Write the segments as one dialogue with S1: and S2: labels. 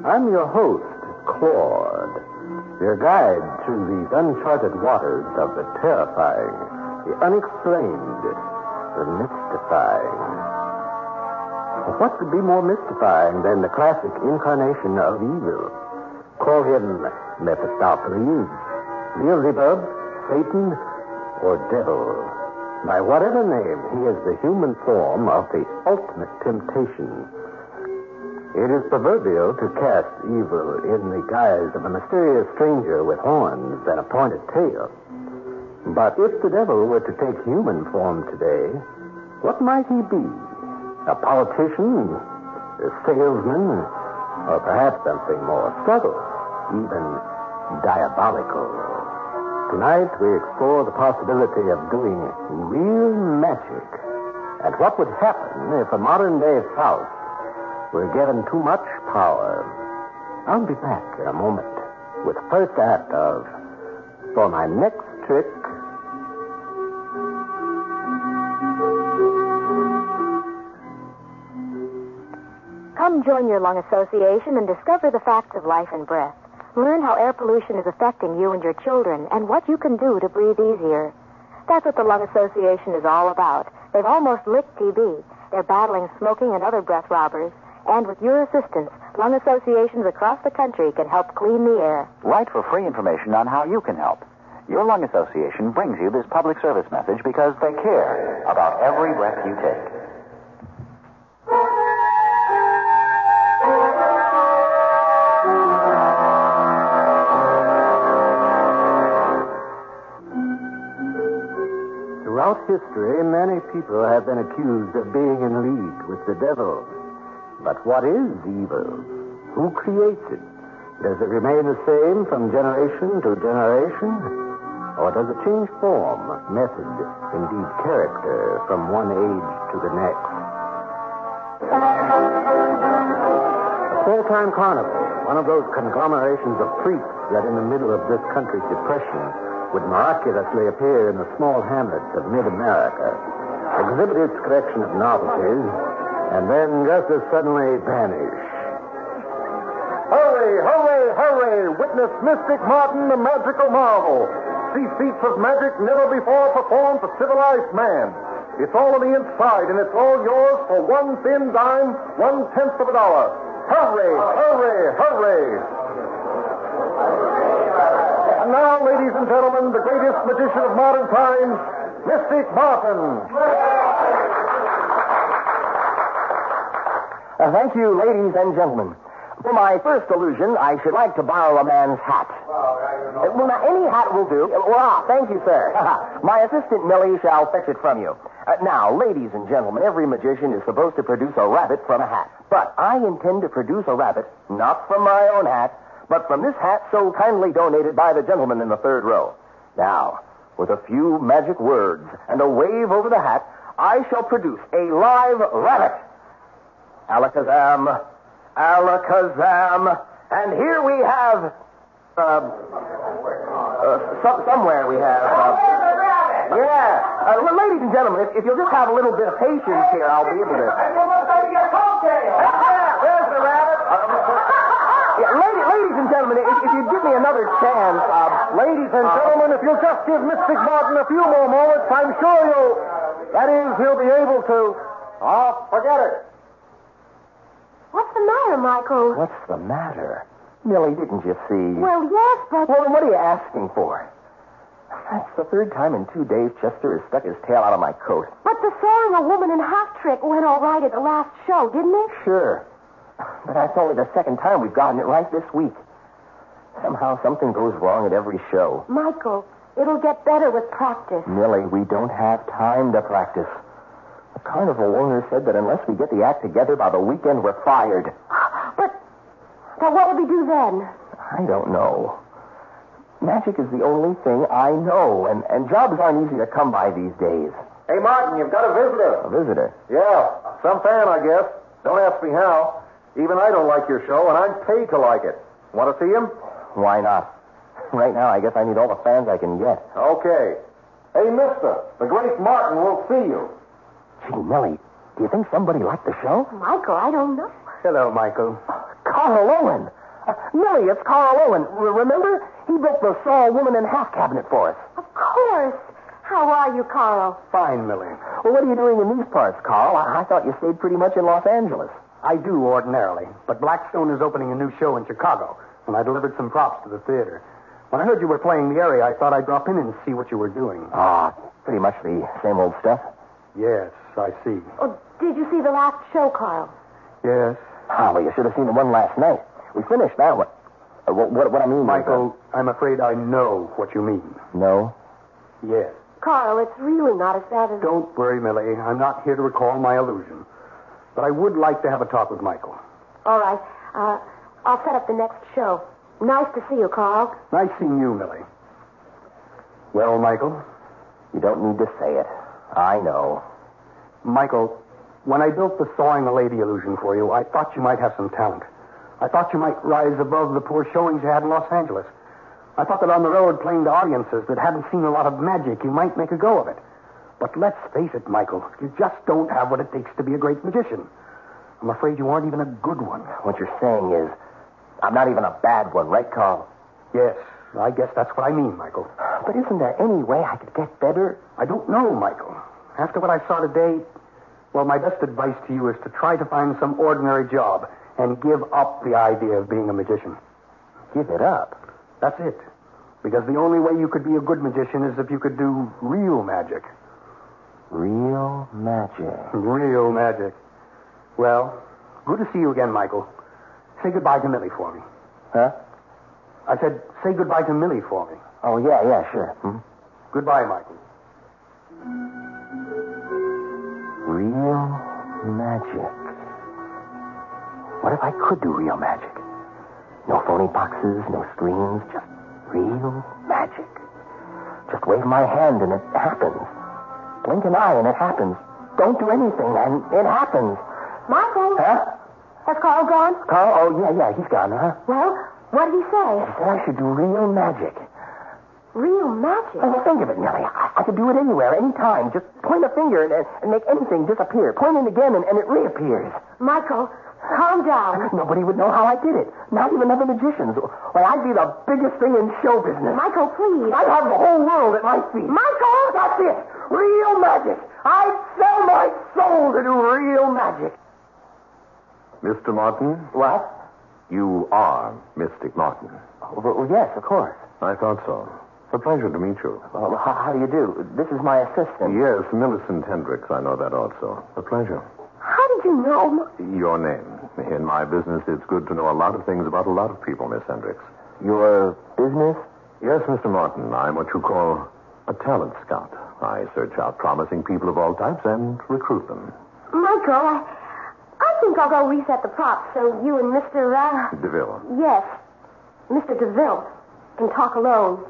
S1: I'm your host, Claude, your guide through these uncharted waters of the terrifying, the unexplained, the mystifying. What could be more mystifying than the classic incarnation of evil? Call him Mephistopheles, Beelzebub, Satan, or Devil. By whatever name, he is the human form of the ultimate temptation. It is proverbial to cast evil in the guise of a mysterious stranger with horns and a pointed tail. But if the devil were to take human form today, what might he be? A politician? A salesman? Or perhaps something more subtle, even diabolical? Tonight we explore the possibility of doing real magic. And what would happen if a modern-day Faust were given too much power? I'll be back in a moment with the first act of For My Next Trick.
S2: Come join your lung association and discover the facts of life and breath. Learn how air pollution is affecting you and your children and what you can do to breathe easier. That's what the Lung Association is all about. They've almost licked TB. They're battling smoking and other breath robbers. And with your assistance, lung associations across the country can help clean the air.
S3: Write for free information on how you can help. Your lung association brings you this public service message because they care about every breath you take.
S1: Throughout history, many people have been accused of being in league with the devil. But what is evil? Who creates it? Does it remain the same from generation to generation? Or does it change form, method, indeed character, from one age to the next? A full-time carnival, one of those conglomerations of freaks that in the middle of this country's depression would miraculously appear in the small hamlets of mid-America, exhibit its collection of novelties, and then just as suddenly vanish.
S4: Hurry, hurry, hurry! Witness Mystic Martin, the magical marvel. See feats of magic never before performed for civilized man. It's all on the inside, and it's all yours for one thin dime, 1/10 of a dollar. Hurry, hurry, hurry! And now, ladies and gentlemen, the greatest magician of modern times, Mystic Martin.
S5: Thank you, ladies and gentlemen. For my first illusion, I should like to borrow a man's hat. Well, now, any hat will do. Thank you, sir. My assistant, Millie, shall fetch it from you. Now, ladies and gentlemen, every magician is supposed to produce a rabbit from a hat. But I intend to produce a rabbit, not from my own hat, but from this hat so kindly donated by the gentleman in the third row. Now, with a few magic words and a wave over the hat, I shall produce a live rabbit. Alakazam, alakazam, and here we have, somewhere we have, ladies and gentlemen, if you'll just have a little bit of patience here, I'll be able to.
S4: And you must have to get cocktail. There's the rabbit.
S5: Ladies and gentlemen, if you give me another chance,
S4: Ladies and gentlemen, if you'll just give Mystic Martin a few more moments, I'm sure he'll be able to. Forget it.
S2: What's the matter, Michael?
S5: What's the matter? Millie, didn't you see?
S2: Well, yes, but...
S5: Well, then what are you asking for? That's the third time in 2 days Chester has stuck his tail out of my coat.
S2: But the sawing a woman in half trick went all right at the last show, didn't it?
S5: Sure. But that's only the second time we've gotten it right this week. Somehow something goes wrong at every show.
S2: Michael, it'll get better with practice.
S5: Millie, we don't have time to practice. The carnival owner said that unless we get the act together by the weekend, we're fired.
S2: But what would we do then?
S5: I don't know. Magic is the only thing I know, and jobs aren't easy to come by these days.
S4: Hey, Martin, you've got a visitor.
S5: A visitor?
S4: Yeah, some fan, I guess. Don't ask me how. Even I don't like your show, and I'm paid to like it. Want to see him?
S5: Why not? Right now, I guess I need all the fans I can get.
S4: Okay. Hey, mister, the great Martin will see you.
S5: Gee, Millie, do you think somebody liked the show?
S2: Michael, I don't know.
S1: Hello, Michael.
S5: Carl Owen. Millie, it's Carl Owen. Remember? He built the Saw Woman in Half cabinet for us.
S2: Of course. How are you, Carl?
S6: Fine, Millie.
S5: Well, what are you doing in these parts, Carl? I thought you stayed pretty much in Los Angeles.
S6: I do ordinarily, but Blackstone is opening a new show in Chicago, and I delivered some props to the theater. When I heard you were playing the area, I thought I'd drop in and see what you were doing.
S5: Pretty much the same old stuff.
S6: Yes, I see.
S2: Oh, did you see the last show, Carl?
S6: Yes.
S5: Well, you should have seen the one last night. We finished that one. What I mean,
S6: Michael, I'm afraid I know what you mean.
S5: No?
S6: Yes.
S2: Carl, it's really not as bad as...
S6: Don't worry, Millie. I'm not here to recall my illusion. But I would like to have a talk with Michael.
S2: All right. I'll set up the next show. Nice to see you, Carl.
S6: Nice seeing you, Millie. Well, Michael?
S5: You don't need to say it. I know.
S6: Michael, when I built the Sawing a Lady illusion for you, I thought you might have some talent. I thought you might rise above the poor showings you had in Los Angeles. I thought that on the road playing to audiences that hadn't seen a lot of magic, you might make a go of it. But let's face it, Michael, you just don't have what it takes to be a great magician. I'm afraid you aren't even a good one.
S5: What you're saying is, I'm not even a bad one, right, Carl?
S6: Yes, I guess that's what I mean, Michael.
S5: But isn't there any way I could get better?
S6: I don't know, Michael. After what I saw today, well, my best advice to you is to try to find some ordinary job and give up the idea of being a magician.
S5: Give it up?
S6: That's it. Because the only way you could be a good magician is if you could do real magic.
S5: Real magic?
S6: Real magic. Well, good to see you again, Michael. Say goodbye to Millie for me.
S5: Huh?
S6: I said, say goodbye to Millie for me.
S5: Oh, yeah, sure.
S6: Goodbye, Michael.
S5: Real magic. What if I could do real magic? No phony boxes, no screens, just real magic. Just wave my hand and it happens. Blink an eye and it happens. Don't do anything and it happens.
S2: Michael?
S5: Huh?
S2: Has Carl gone?
S5: Carl? Oh, yeah, he's gone, huh?
S2: Well, what did he say?
S5: He said I should do real magic.
S2: Real magic?
S5: Well, think of it, Nellie. I could do it anywhere, anytime. Just point a finger and make anything disappear. Point it again and it reappears.
S2: Michael, calm down.
S5: Nobody would know how I did it. Not even other magicians. Why, I'd be the biggest thing in show business.
S2: Michael, please.
S5: I'd have the whole world at my feet.
S2: Michael!
S5: That's it. Real magic. I'd sell my soul to do real magic.
S4: Mr. Martin?
S5: What?
S4: You are Mystic Martin.
S5: Well, yes, of course.
S4: I thought so. It's a pleasure to meet you.
S5: Well, how do you do? This is my assistant.
S4: Yes, Millicent Hendricks. I know that also. A pleasure.
S2: How did you know?
S4: Your name. In my business, it's good to know a lot of things about a lot of people, Miss Hendricks.
S5: Your business?
S4: Yes, Mr. Martin. I'm what you call a talent scout. I search out promising people of all types and recruit them.
S2: Michael, I think I'll go reset the props so you and Mr.
S4: DeVille.
S2: Yes, Mr. DeVille can talk alone.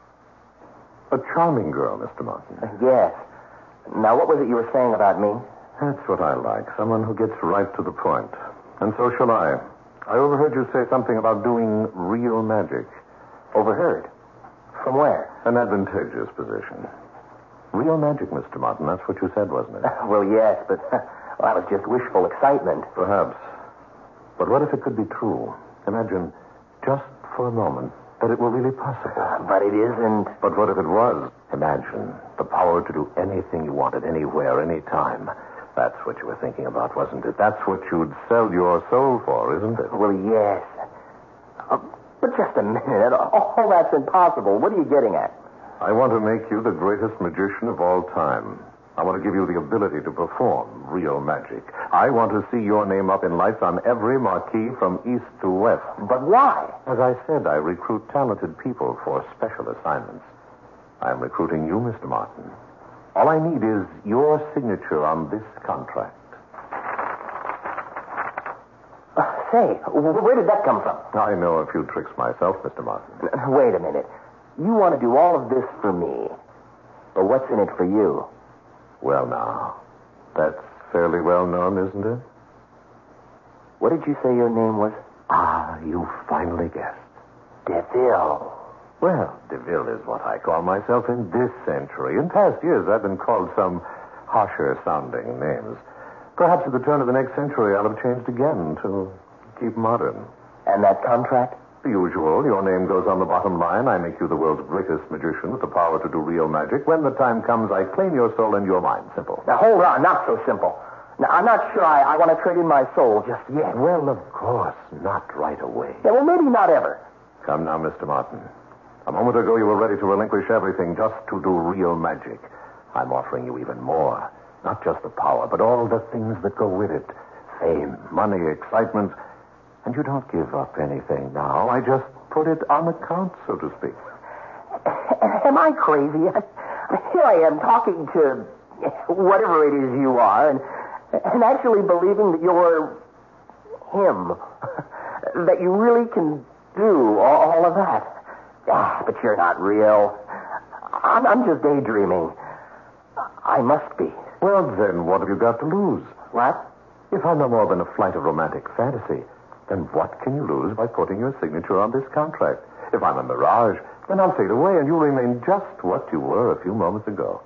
S4: A charming girl, Mr. Martin.
S5: Yes. Now, what was it you were saying about me?
S4: That's what I like. Someone who gets right to the point. And so shall I. I overheard you say something about doing real magic.
S5: Overheard? From where?
S4: An advantageous position. Real magic, Mr. Martin. That's what you said, wasn't it?
S5: Well, yes, but that was just wishful excitement.
S4: Perhaps. But what if it could be true? Imagine, just for a moment, that it were really possible.
S5: But it isn't.
S4: But what if it was? Imagine the power to do anything you wanted, anywhere, anytime. That's what you were thinking about, wasn't it? That's what you'd sell your soul for, isn't it?
S5: Well, yes. But just a minute. All that's impossible. What are you getting at?
S4: I want to make you the greatest magician of all time. I want to give you the ability to perform real magic. I want to see your name up in lights on every marquee from east to west.
S5: But why?
S4: As I said, I recruit talented people for special assignments. I'm recruiting you, Mr. Martin. All I need is your signature on this contract.
S5: Say, where did that come from?
S4: I know a few tricks myself, Mr. Martin.
S5: Wait a minute. You want to do all of this for me. But what's in it for you?
S4: Well, now, that's fairly well known, isn't it?
S5: What did you say your name was?
S4: Ah, you finally guessed.
S5: DeVille.
S4: Well, DeVille is what I call myself in this century. In past years, I've been called some harsher-sounding names. Perhaps at the turn of the next century, I'll have changed again to keep modern.
S5: And that contract?
S4: The usual. Your name goes on the bottom line. I make you the world's greatest magician with the power to do real magic. When the time comes, I claim your soul and your mind. Simple.
S5: Now, hold on. Not so simple. Now, I'm not sure I want to trade in my soul just yet.
S1: Well, of course, not right away.
S5: Yeah, well, maybe not ever.
S4: Come now, Mr. Martin. A moment ago, you were ready to relinquish everything just to do real magic. I'm offering you even more. Not just the power, but all the things that go with it. Fame, money, excitement. And you don't give up anything now. I just put it on account, so to speak.
S5: Am I crazy? Here I am talking to whatever it is you are and actually believing that you're him. That you really can do all of that. But you're not real. I'm just daydreaming. I must be.
S4: Well, then, what have you got to lose?
S5: What?
S4: If I'm no more than a flight of romantic fantasy, then what can you lose by putting your signature on this contract? If I'm a mirage, then I'll fade away and you'll remain just what you were a few moments ago.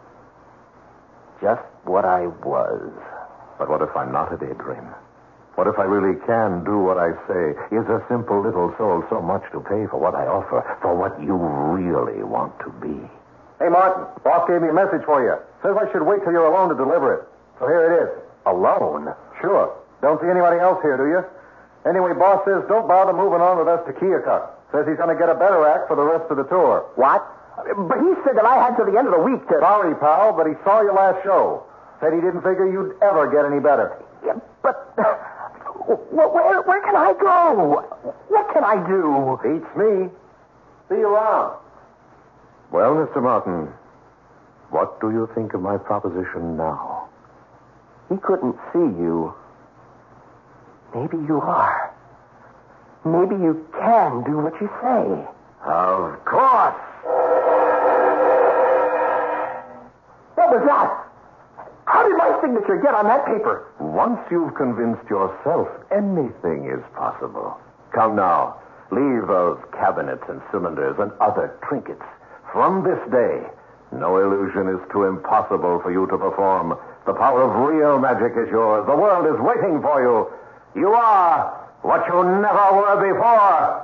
S5: Just what I was.
S4: But what if I'm not a daydream? What if I really can do what I say? Is a simple little soul so much to pay for what I offer, for what you really want to be? Hey, Martin, boss gave me a message for you. Says I should wait till you're alone to deliver it. So here it is.
S5: Alone?
S4: Sure. Don't see anybody else here, do you? Anyway, boss says don't bother moving on with us to Keokuk. Says he's going to get a better act for the rest of the tour.
S5: What? But he said that I had till the end of the week to...
S4: Sorry, pal, but he saw your last show. Said he didn't figure you'd ever get any better.
S5: Yeah, but... Where can I go? What can I do?
S4: Beats me. See you around. Well, Mr. Martin, what do you think of my proposition now?
S5: He couldn't see you. Maybe you are. Maybe you can do what you say.
S4: Of course.
S5: What was that? How did my signature get on that paper?
S4: Once you've convinced yourself, anything is possible. Come now. Leave those cabinets and cylinders and other trinkets. From this day, no illusion is too impossible for you to perform. The power of real magic is yours. The world is waiting for you. You are what you never were before.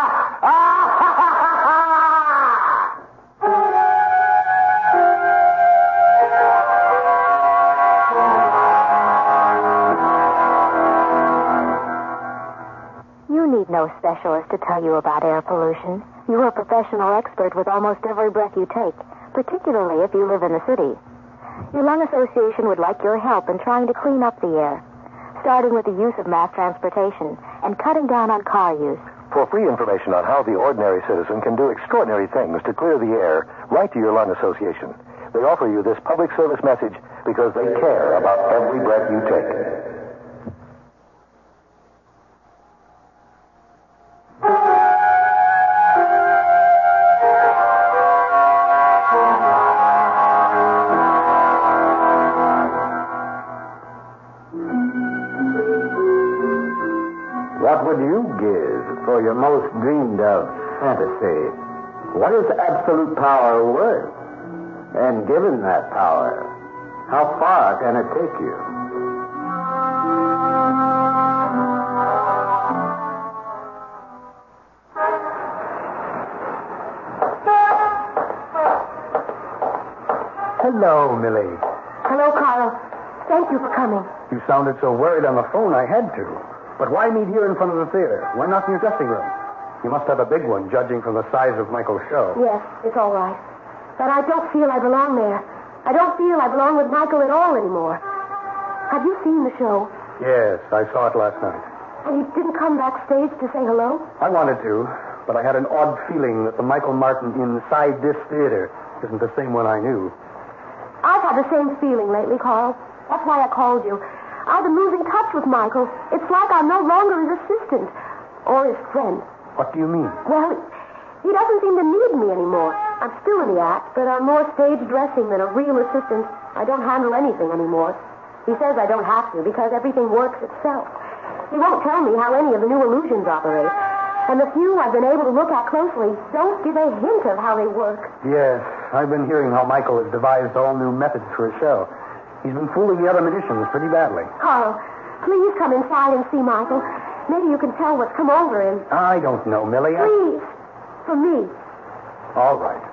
S2: You need no specialist to tell you about air pollution. You're a professional expert with almost every breath you take, particularly if you live in the city. Your lung association would like your help in trying to clean up the air, starting with the use of mass transportation and cutting down on car use.
S7: For free information on how the ordinary citizen can do extraordinary things to clear the air, write to your lung association. They offer you this public service message because they care about every breath you take.
S1: What would you give for your most dreamed of fantasy? What is absolute power worth? And given that power, how far can it take you?
S6: Hello, Millie.
S2: Hello, Carl. Thank you for coming.
S6: You sounded so worried on the phone, I had to. But why meet here in front of the theater? Why not in your dressing room? You must have a big one, judging from the size of Michael's show.
S2: Yes, it's all right. But I don't feel I belong there. I don't feel I belong with Michael at all anymore. Have you seen the show?
S6: Yes, I saw it last night.
S2: And you didn't come backstage to say hello?
S6: I wanted to, but I had an odd feeling that the Michael Martin inside this theater isn't the same one I knew.
S2: I've had the same feeling lately, Carl. That's why I called you. I've been losing touch with Michael. It's like I'm no longer his assistant or his friend.
S6: What do you mean?
S2: Well, he doesn't seem to need me anymore. I'm still in the act, but I'm more stage dressing than a real assistant. I don't handle anything anymore. He says I don't have to because everything works itself. He won't tell me how any of the new illusions operate. And the few I've been able to look at closely don't give a hint of how they work.
S6: Yes, I've been hearing how Michael has devised all new methods for his show. He's been fooling the other magicians pretty badly.
S2: Carl, please come inside and see Michael. Maybe you can tell what's come over him.
S6: I don't know, Millie.
S2: Please. For me.
S6: All right.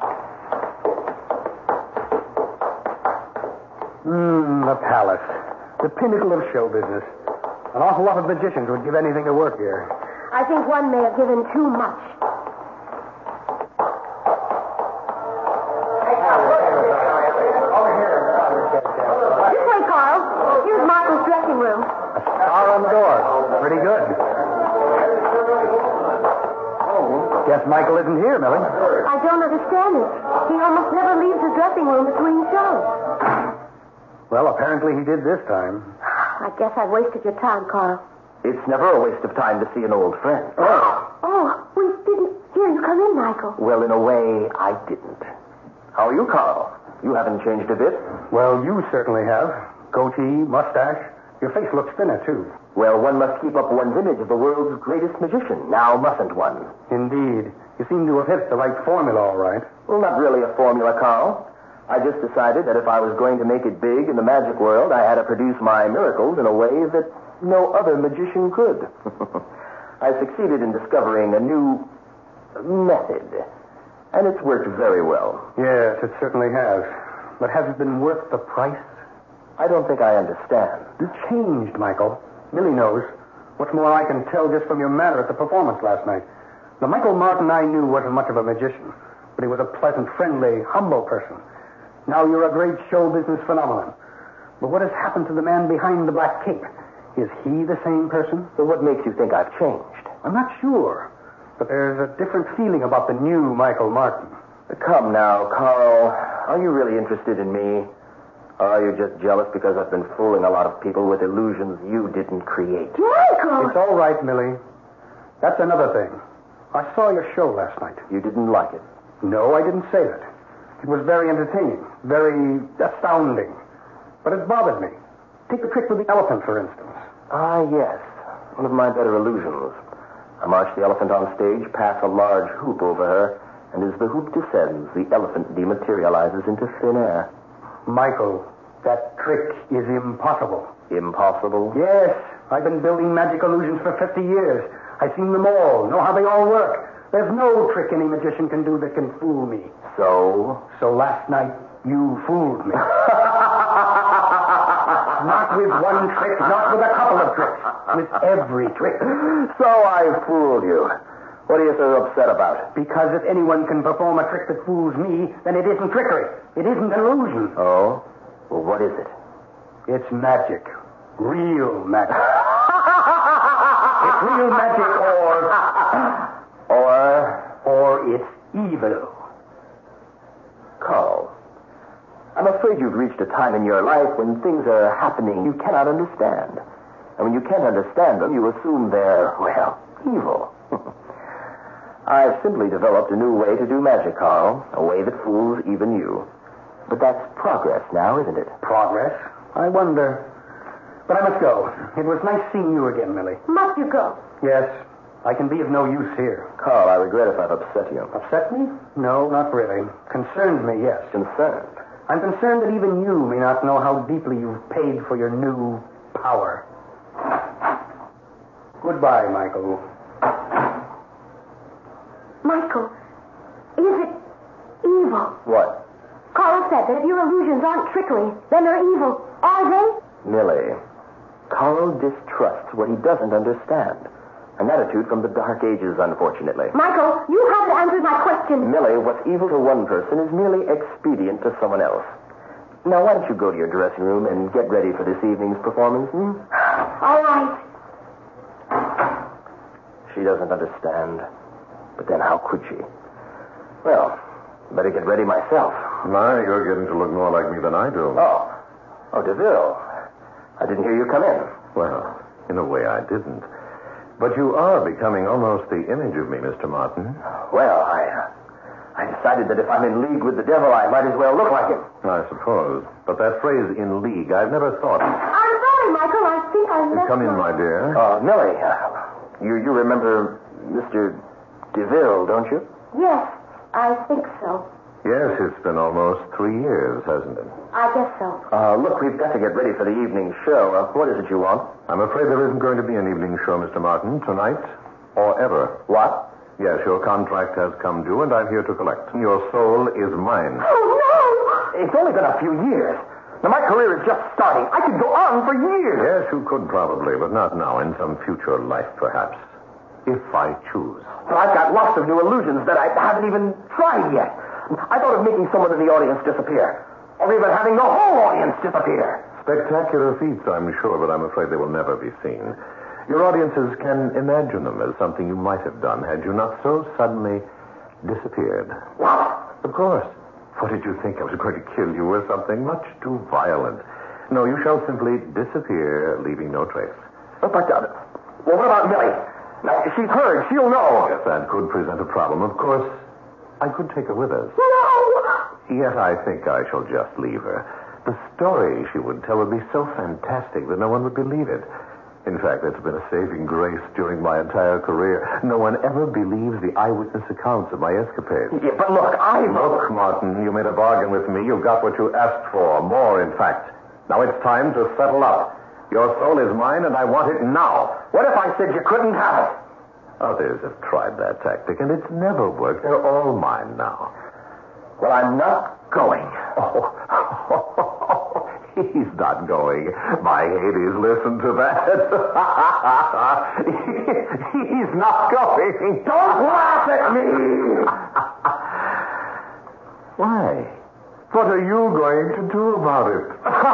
S6: The palace. The pinnacle of show business. An awful lot of magicians would give anything to work here.
S2: I think one may have given too much. This way, Carl. Here's Michael's dressing room.
S6: A star on the door. Pretty good. Guess Michael isn't here, Millie.
S2: I don't understand it. He almost never leaves the dressing room between shows.
S6: Well, apparently he did this time.
S2: I guess I've wasted your time, Carl.
S5: It's never a waste of time to see an old friend.
S2: Oh, we didn't hear you come in, Michael.
S5: Well, in a way, I didn't. How are you, Carl? You haven't changed a bit.
S6: Well, you certainly have. Goatee, mustache. Your face looks thinner, too.
S5: Well, one must keep up one's image of the world's greatest magician. Now mustn't one?
S6: Indeed. You seem to have hit the right formula, all right.
S5: Well, not really a formula, Carl. I just decided that if I was going to make it big in the magic world, I had to produce my miracles in a way that no other magician could. I succeeded in discovering a new method, and it's worked very well.
S6: Yes, it certainly has. But has it been worth the price?
S5: I don't think I understand.
S6: You changed, Michael. Millie knows. What's more, I can tell just from your manner at the performance last night. The Michael Martin I knew wasn't much of a magician, but he was a pleasant, friendly, humble person. Now you're a great show business phenomenon. But what has happened to the man behind the black cape? Is he the same person?
S5: So what makes you think I've changed?
S6: I'm not sure. But there's a different feeling about the new Michael Martin.
S5: Come now, Carl. Are you really interested in me? Or are you just jealous because I've been fooling a lot of people with illusions you didn't create?
S2: Michael!
S6: It's all right, Millie. That's another thing. I saw your show last night.
S5: You didn't like it?
S6: No, I didn't say that. It was very entertaining, very astounding. But it bothered me. Take the trick with the elephant, for instance.
S5: Ah, yes. One of my better illusions. I march the elephant on stage, pass a large hoop over her, and as the hoop descends, the elephant dematerializes into thin air.
S6: Michael, that trick is impossible.
S5: Impossible?
S6: Yes. I've been building magic illusions for 50 years. I've seen them all, know how they all work. There's no trick any magician can do that can fool me.
S5: So?
S6: So last night, you fooled me. Not with one trick, not with a couple of tricks. With every trick.
S5: So I fooled you. What are you so upset about?
S6: Because if anyone can perform a trick that fools me, then it isn't trickery. It isn't an illusion.
S5: Oh? Well, what is it?
S6: It's magic. Real magic. It's real magic or it's evil.
S5: Carl, I'm afraid you've reached a time in your life when things are happening you cannot understand. And when you can't understand them, you assume they're, well, evil. I've simply developed a new way to do magic, Carl. A way that fools even you. But that's progress now, isn't it?
S6: Progress? I wonder. But I must go. It was nice seeing you again, Millie.
S2: Must you go?
S6: Yes. I can be of no use here.
S5: Carl, I regret if I've upset you.
S6: Upset me? No, not really. Concerned me, yes.
S5: Concerned?
S6: I'm concerned that even you may not know how deeply you've paid for your new power. Goodbye, Michael.
S2: Michael, is it evil?
S5: What?
S2: Carl said that if your illusions aren't trickery, then they're evil. Are they?
S5: Millie, Carl distrusts what he doesn't understand. An attitude from the Dark Ages, unfortunately.
S2: Michael, you haven't answered my question.
S5: Millie, what's evil to one person is merely expedient to someone else. Now, why don't you go to your dressing room and get ready for this evening's performance,
S2: All right.
S5: She doesn't understand. But then how could she? Well, better get ready myself.
S4: My, you're getting to look more like me than I do.
S5: Oh, DeVille. I didn't hear you come in.
S4: Well, in a way I didn't. But you are becoming almost the image of me, Mr. Martin.
S5: Well, I decided that if I'm in league with the devil, I might as well look like him.
S4: I suppose. But that phrase, in league, I've never thought.
S2: I'm sorry, Michael. I think I left
S4: Come in, my dear.
S5: Millie, you remember Mr. DeVille, don't you?
S2: Yes, I think so.
S4: Yes, it's been almost 3 years, hasn't it?
S2: I guess so.
S5: Look, we've got to get ready for the evening show. What is it you want?
S4: I'm afraid there isn't going to be an evening show, Mr. Martin, tonight or ever.
S5: What?
S4: Yes, your contract has come due, and I'm here to collect. Your soul is mine.
S5: Oh, no! It's only been a few years. Now, my career is just starting. I could go on for years.
S4: Yes, you could probably, but not now. In some future life, perhaps. If I choose.
S5: But I've got lots of new illusions that I haven't even tried yet. I thought of making someone in the audience disappear. Or even having the whole audience disappear.
S4: Spectacular feats, I'm sure, but I'm afraid they will never be seen. Your audiences can imagine them as something you might have done had you not so suddenly disappeared.
S5: What?
S4: Of course. What did you think? I was going to kill you or something much too violent. No, you shall simply disappear, leaving no trace.
S5: Well, what about Millie? Now, she's heard. She'll know.
S4: Yes, that could present a problem. Of course, I could take her with us.
S5: No!
S4: Yet I think I shall just leave her. The story she would tell would be so fantastic that no one would believe it. In fact, that's been a saving grace during my entire career. No one ever believes the eyewitness accounts of my escapades.
S5: Yeah, but look,
S4: Look, Martin, you made a bargain with me. You got what you asked for. More, in fact. Now it's time to settle up. Your soul is mine, and I want it now.
S5: What if I said you couldn't have it?
S4: Others have tried that tactic, and it's never worked. They're all mine now.
S5: Well, I'm not going.
S4: Oh, he's not going. My Hades, listen to that. He's not going.
S5: Don't laugh at me!
S4: Why? What are you going to do about it?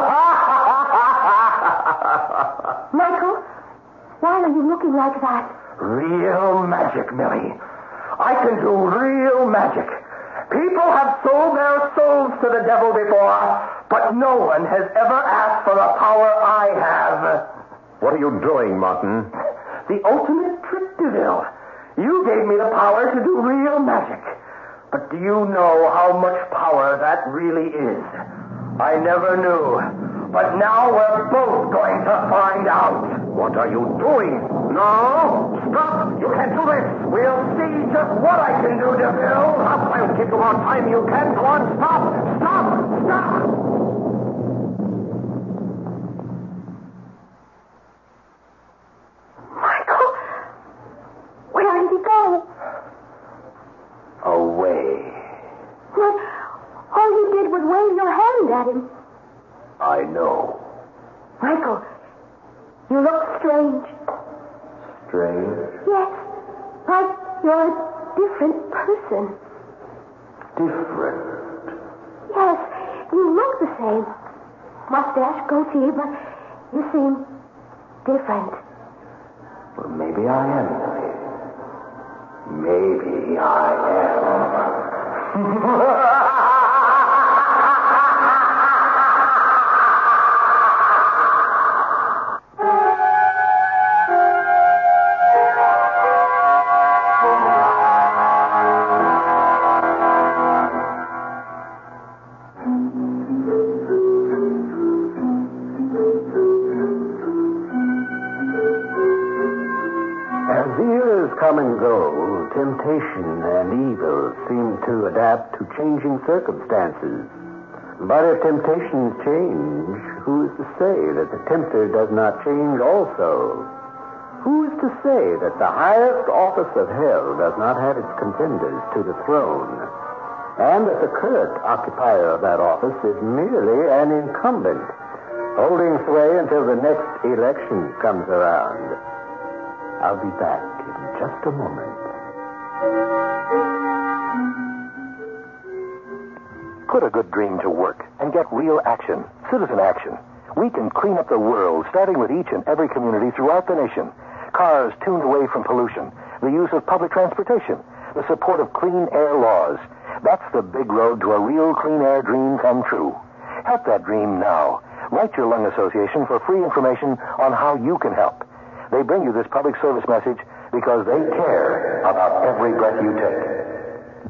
S2: Michael, why are you looking like that?
S5: Real magic, Millie. I can do real magic. People have sold their souls to the devil before, but no one has ever asked for the power I have.
S4: What are you doing, Martin?
S5: The ultimate trick, DeVille. You gave me the power to do real magic. But do you know how much power that really is? I never knew. But now we're both going to find out.
S4: What are you doing?
S5: No! Stop! You can't do this! We'll see just what I can do, DeVille.
S4: I'll give you more time. You can. Go on. Stop! Stop! Stop!
S2: Michael, where did he go?
S5: Away.
S2: Well, all you did was wave your hand at him.
S5: I know.
S2: Michael, you look strange.
S5: Strange?
S2: Yes, like you're a different person.
S5: Different?
S2: Yes, you look the same. Mustache, goatee, but you seem different.
S5: Well, maybe I am. Maybe I am.
S1: As the years come and go, temptation and evil seem to adapt to changing circumstances. But if temptations change, who is to say that the tempter does not change also? Who is to say that the highest office of hell does not have its contenders to the throne, and that the current occupier of that office is merely an incumbent, holding sway until the next election comes around? I'll be back in just a moment.
S7: Put a good dream to work and get real action. Citizen action. We can clean up the world, starting with each and every community throughout the nation. Cars tuned away from pollution, the use of public transportation, the support of clean air laws. That's the big road to a real clean air dream come true. Help that dream now. Write your lung association for free information on how you can help. They bring you this public service message because they care about every breath you take.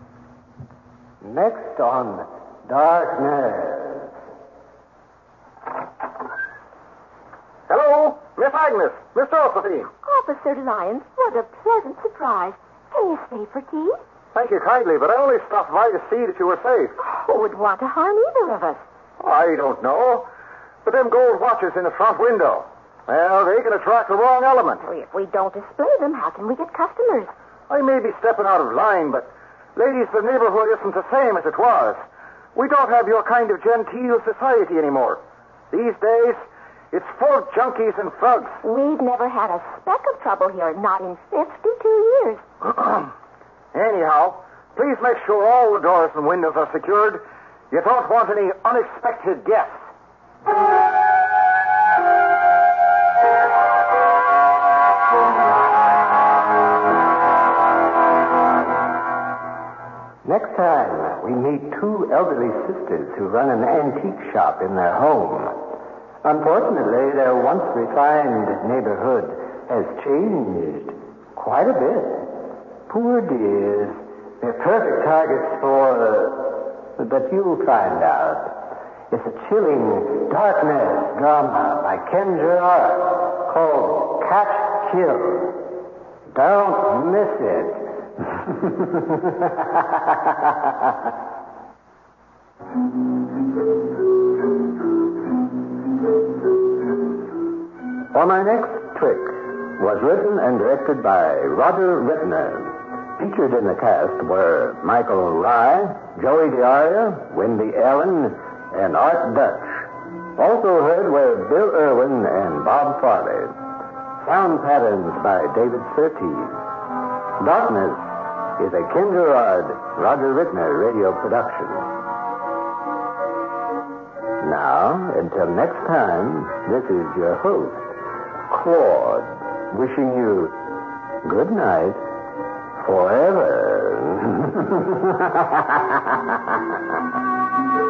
S1: Next on Darkness.
S5: Hello, Miss Agnes, Miss Josephine.
S2: Officer Lyons, what a pleasant surprise. Can you stay for tea?
S4: Thank you kindly, but I only stopped by to see that you were safe.
S2: Who would want to harm either of us?
S4: I don't know. But them gold watches in the front window, well, they can attract the wrong element.
S2: If we don't display them, how can we get customers?
S4: I may be stepping out of line, but, ladies, the neighborhood isn't the same as it was. We don't have your kind of genteel society anymore. These days, it's full of junkies and thugs.
S2: We've never had a speck of trouble here, not in 52 years.
S4: Anyhow, please make sure all the doors and windows are secured. You don't want any unexpected guests.
S1: Next time, we meet two elderly sisters who run an antique shop in their home. Unfortunately, their once refined neighborhood has changed quite a bit. Poor dears. They're perfect targets for... but you'll find out. It's a chilling darkness drama by Ken Gerard called Catch Kill. Don't miss it. For My Next Trick was written and directed by Roger Rittner. Featured in the cast were Michael Rye, Joey DiAria, Wendy Allen, and Art Dutch. Also heard were Bill Irwin and Bob Farley. Sound patterns by David Surtees. Darkness is a Ken Gerard, Roger Rittner radio production. Now, until next time, this is your host, Claude, wishing you good night forever.